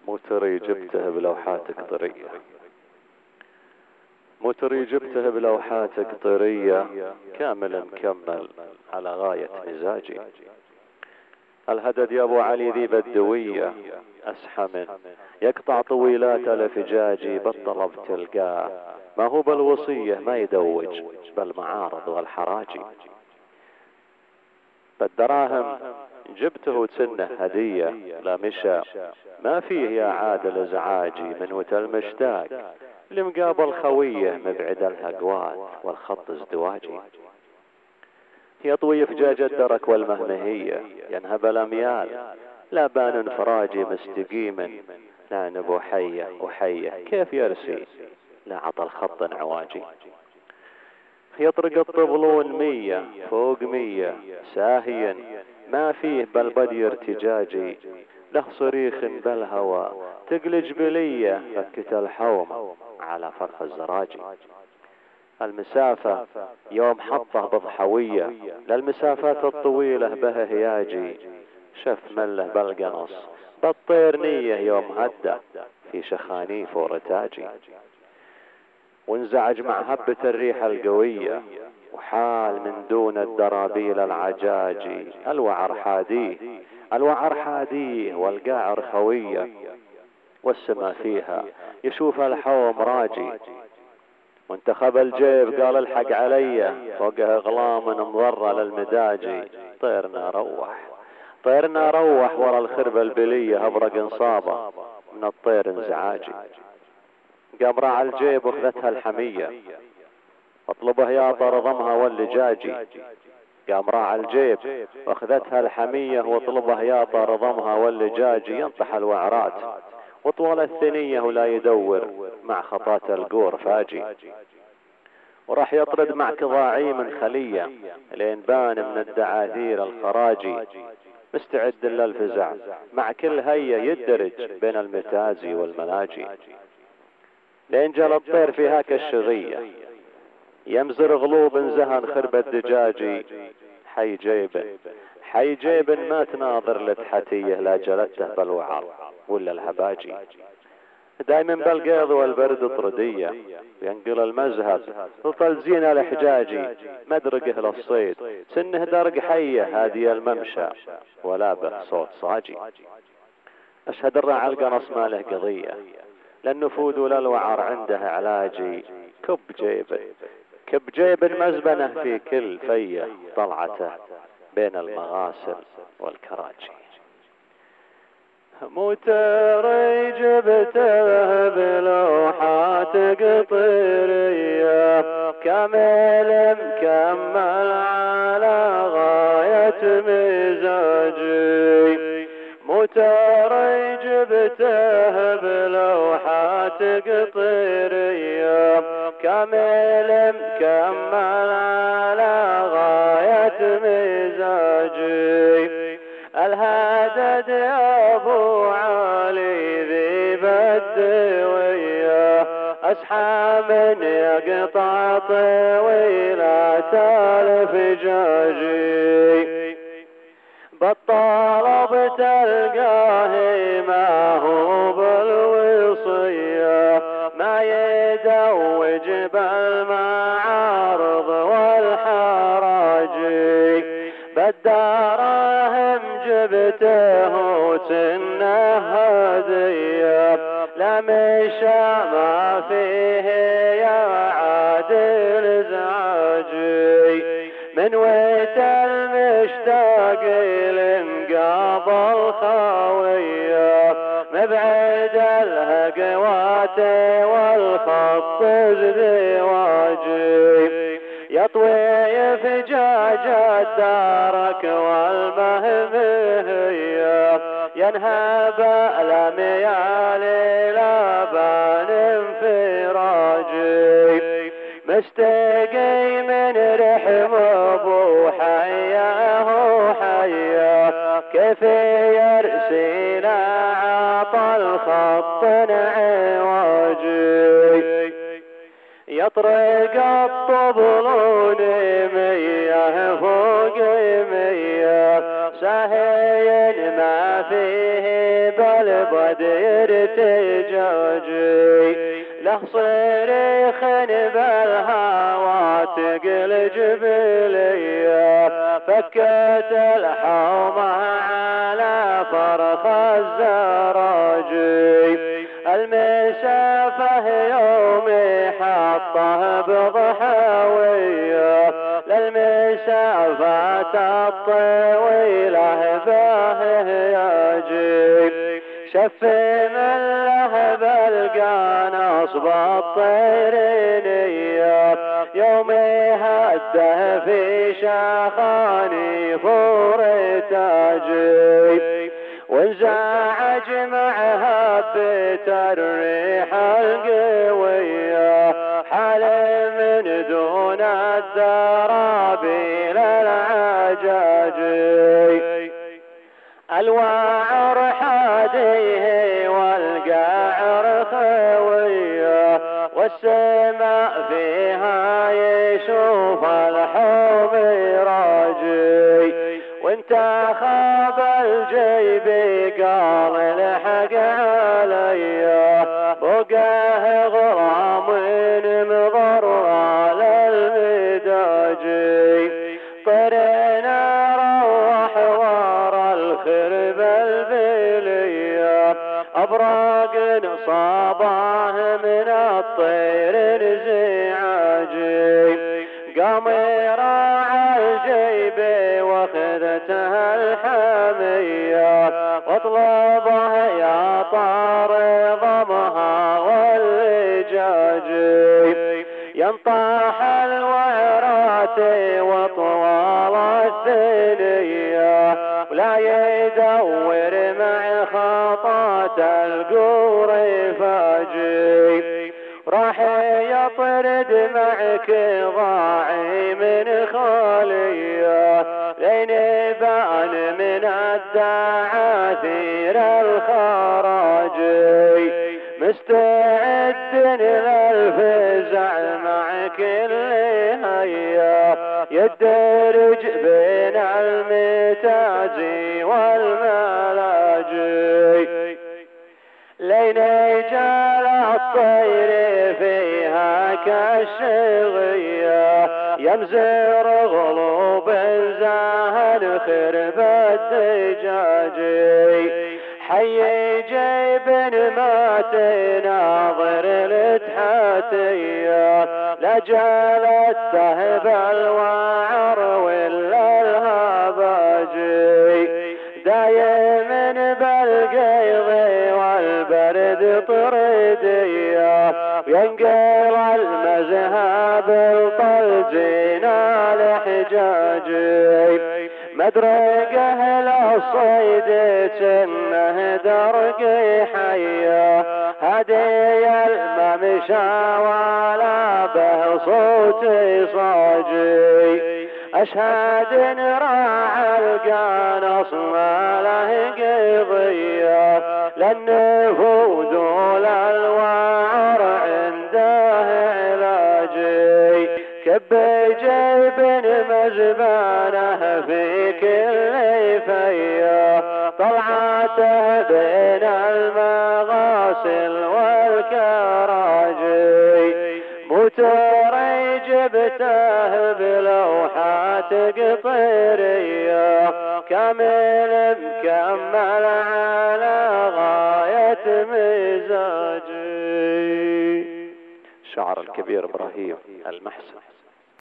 وتري جبته بلوحاتك طرية، مو تري جبته بلوحاتك طرية، كامل مكمل على غاية مزاجي. الهدد يا ابو علي ذي بدوية اسحم يقطع طويلات الافجاجي، بالطلب تلقاه ما هو بالوصية ما يدوج بالمعارض والحراجي. بالدراهم جبته تسنه هدية، لا مشى ما فيه يا عادل ازعاجي، من وتل مشتاق لمقابل خويه مبعد الهقوات والخط ازدواجي. يطوي فجاج الدرك والمهمهية ينهب الاميال، لا بان انفراجي مستقيم نانب وحيه كيف يرسي لا عطى الخط عواجي. يطرق الطبلون 100 فوق 100 ساهيا ما فيه بالبدي ارتجاجي، له صريخ بالهوى تقلج بلية فكت الحوم على فرخ الزراجي. المسافة يوم حطه بضحوية للمسافات الطويلة به هياجي، شف مله بالقنص بالطير نية يوم هدى في شخانيف ورتاجي. وانزعج مع هبة الريح القوية وحال من دون الدرابيل العجاجي. الوعر حاديه والقاعر خوية، والسما فيها يشوف الحوم راجي. وانتخب الجيب قال الحق علي فوقه اغلام مضرة للمداجي. طيرنا روح ورا الخرب البلية ابرق انصابه من الطير انزعاجي. قام راع الجيب واخذتها الحمية اطلبه يا طر ضمها واللجاجي. قام راع الجيب واخذتها الحمية واطلبه يا طر ضمها واللجاجي. ينطح الوعرات وطول الثنية ولا يدور مع خطات القور فاجي. وراح يطرد مع كضاعي من خلية لين بان من الدعاثير الخراجي، مستعد للفزع مع كل هية يدرج بين المتازي والملاجي. لين جل الطير في هاك الشظية يمزر غلوب زهن خرب الدجاجي. حي جيب ما تناظر لتحتيه لا جلته بالوعر ولا الهباجي. دايما بالقيض والبرد طردية ينقل المذهب وطل زين الحجاجي. مدرقه للصيد سنه درق حية هادي الممشى ولا به صوت صاجي. اشهد الرعى القنص ما له قضية للنفود وللوعر عنده علاجي. كب جيب مزبنه في كل فيه طلعته بين المغاسل والكراجي. متري جبته بلوحات قطرية كامل مكمل على غاية مزاجي. متري جبته بلوحات قطرية كامل مكمل على غاية مزاجي. الهدد يا ابو علي ذي بدوية اسحام يقطع طويلات الفجاجي. بالطلب تلقاه ما هو بالوصية ما يدوج بالمعارض والحراجي. بالدراهم جبته سنه هدية لا مشى ما فيه يا عادل ازعاجي. من ويت المشتاق لمقابل خويه مبعد الهقوات والخط ازدواجي. يطوي فجاج الدارك والمهمهية ينهب الاميال لابان انفراجي. مستقي من رحم ابو حياه كيف يرسينا عطى الخط عواجي. يطرق الطبلون 100 فوق 100 ساهين ما فيه البدير تجاجي له صريخ بالهوى تقل جبلية فكت الحومة على فرخ الزراجي المسافة يومي حطه بضحوية للمسافات الطويلة به يجي شف من لهب القانص بالطيرينية يومي هده في شاخاني فور تاجي وانزعج معها بتريح القوية حال من دون الدرابيل العجاجي الوعر حاديه والقعر خويه والسماء فيها يشوف الحوم راجي وانت خاب الجيب قال الحق علي بقاه غرام مضر على المداجي طرنا روح ورا الخرب البليه ابراق صاباه من الطير انزعاجي قام يراعى الجيب واخذتها الحميه واطلبه يا طار ضمها واللجاجي ينطاح الوعرات وطوال الثنيه ولا يدور مع خطات القور فاجي راح يطرد معك ضاعي من خاليه لين بان من الدعاثير الخراجي مستعد للفزع مع كل هيا يدرج بين المتازي والملاجي لين جال الطير فيها كالشغية يمزر غلوب زاهد خرب الدجاجي حي جيب ما تناظر لتحاتيه لجالت تهب الوعر ولا الهباجي دايم بالقيض والبرد طرديه ينقل المذهب الطلجين الحجاجي مدرق اهل الصيد سنه درقي حيه هدي الممشى ولا به صوتي صاجي اشهد ان راعى القانص ما له قضيه للنفوذ للوعر عنده علاجي كب جيب مزبانه في كل فيه طلعته بين المغاسل والكراجي موتوري جبته بلوحات قطيريه كامل مكمل على غايه مزاجي. شعر الكبير ابراهيم المحسن.